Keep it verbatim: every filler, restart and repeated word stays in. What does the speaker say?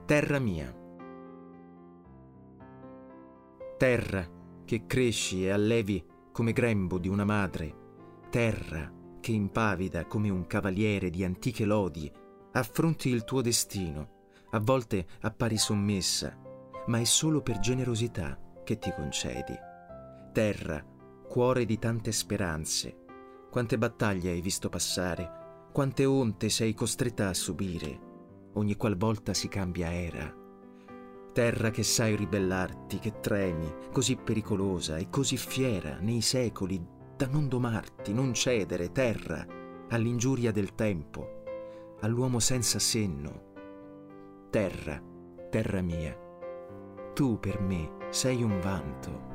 Terra mia. Terra che cresci e allevi come grembo di una madre, terra che impavida come un cavaliere di antiche lodi, affronti il tuo destino, a volte appari sommessa, ma è solo per generosità che ti concedi. Terra, cuore di tante speranze, quante battaglie hai visto passare, quante onte sei costretta a subire, ogni qualvolta si cambia era. Terra che sai ribellarti, che tremi, così pericolosa e così fiera nei secoli da non domarti, non cedere, terra, all'ingiuria del tempo, all'uomo senza senno. Terra, terra mia, tu per me sei un vanto.